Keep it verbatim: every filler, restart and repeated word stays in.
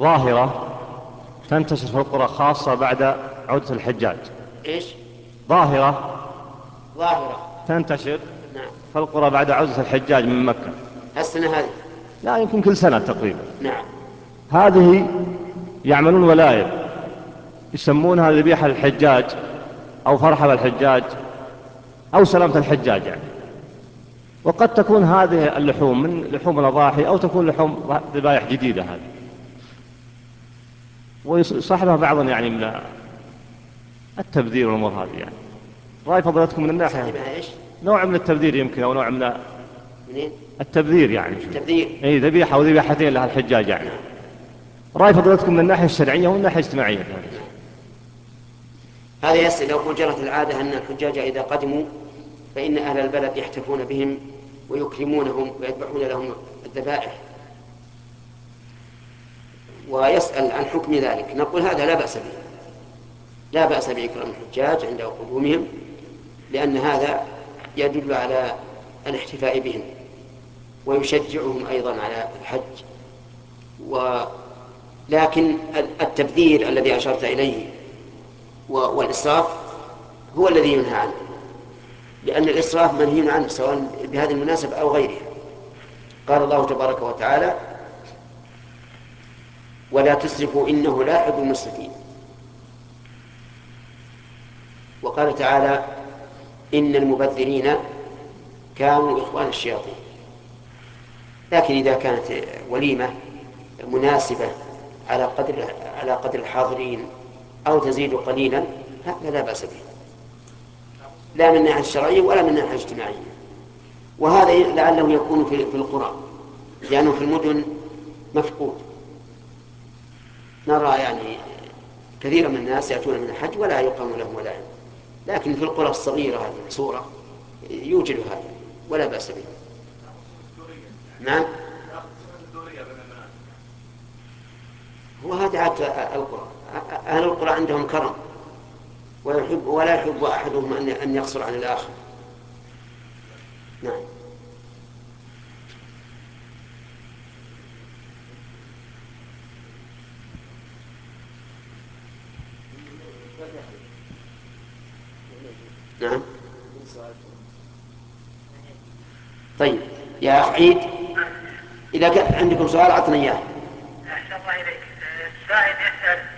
ظاهرة تنتشر في القرى خاصة بعد عودة الحجاج. إيش؟ ظاهرة ظاهرة تنتشر نعم في القرى بعد عودة الحجاج من مكة. السنة هذه. لا، يمكن كل سنة تقريبا. نعم. هذه يعملون ولاية يسمونها ذبيحة الحجاج أو فرحة بالحجاج أو سلامة الحجاج يعني. وقد تكون هذه اللحوم من لحوم الأضاحي أو تكون لحوم ذبائح جديدة هذه، ويصاحبها بعض يعني من التبذير والأمور هذه يعني. رأي فضلتكم من الناحية إيش؟ نوع من التبذير يمكن، أو نوع من منين؟ التبذير يعني. التبذير. أي ذبيحة أو ذبيحتين لها الحجاج يعني. نعم. رأي فضلتكم من الناحية الشرعية ومن الناحية الاجتماعية يعني. هذا يسأل لو جرت العادة أن الحجاج إذا قدموا فإن أهل البلد يحتفون بهم ويكرمونهم ويذبحون لهم الذبائح، ويسأل عن حكم ذلك. نقول هذا لا بأس به، لا بأس بإكرام الحجاج عند قدومهم، لأن هذا يدل على الاحتفاء بهم ويشجعهم أيضا على الحج. ولكن التبذير الذي أشرت إليه والإسراف هو الذي ينهى عنه، لأن الإسراف منهي عنه سواء بهذه المناسبة أو غيرها. قال الله تبارك وتعالى: ولا تسرفوا إنه لا يحب المسرفين. وقال تعالى: إن المبذرين كانوا إخوان الشياطين. لكن إذا كانت وليمة مناسبة على قدر على قدر الحاضرين أو تزيد قليلا هذا لا بأس به، لا من الناحية الشرعية ولا من الناحية الاجتماعية. وهذا لعله يكون في القرى، لأنه في المدن مفقود. نرى يعني كثيرا من الناس يأتون من الحج ولا يقام لهم ولائم، لكن في القرى الصغيرة هذه الصورة يوجد هذا ولا بأس به. نعم. هو هذا عادة القرى، أهل القرى عندهم كرم ويحب ولا يحب أحدهم أن يقصر عن الآخر. نعم. نعم. طيب يا أخ عيد، إذا كان عندكم سؤال أعطني إياه. أحسن الله إليك. السائل يسأل